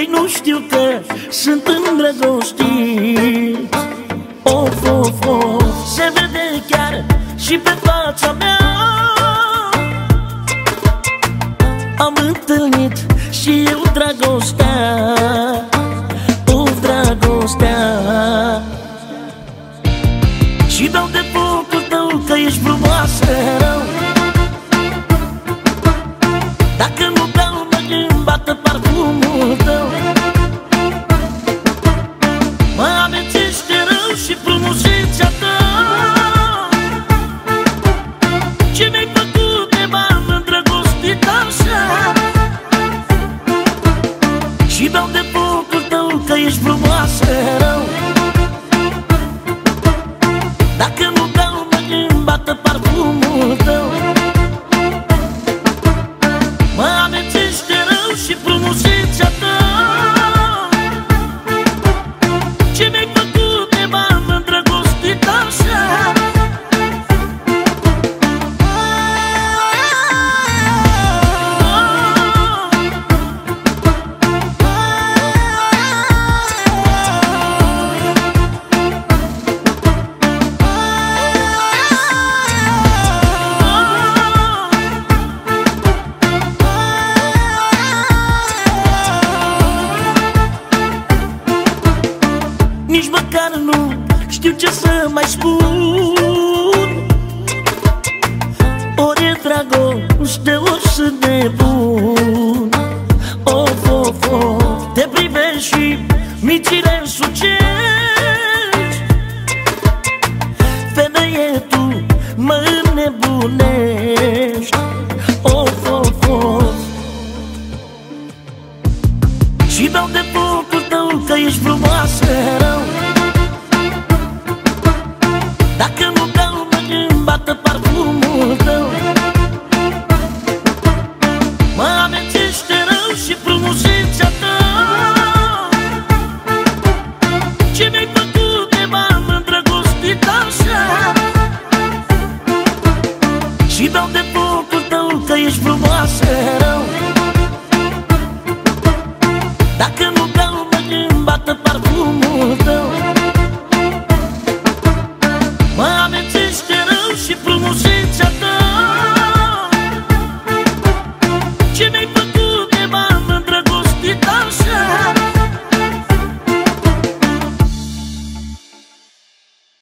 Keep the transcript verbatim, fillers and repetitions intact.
Ei nu știu că sunt îndrăgostit. Of, of, of, se vede chiar și pe fața mea. Am întâlnit și eu dragostea. Of, dragostea. Și beau de focul tău că ești frumoasă rău. Dacă nu beau mă îmbată parfumul tău. Mă amețește rău și frumusețea ta. Ce mi-ai făcut de m-am îndrăgostit așa. Și beau de focul tău că ești frumoasă rău. Dacă nu beau mă îmbată parfumul tău. Mă amețește rău și frumusețea ta. Ce mi-ai făcut de m-am îndrăgostit așa. Nici măcar nu știu ce să mai spun. Ori e dragoste, ori sunt nebun. Of, of, of, te privești și mințile sucești. Femeie, tu mă înnebunești. Of, of, of. Și beau de focul tău că ești frumoasă rău. Dacă nu beau mă îmbată parfumul.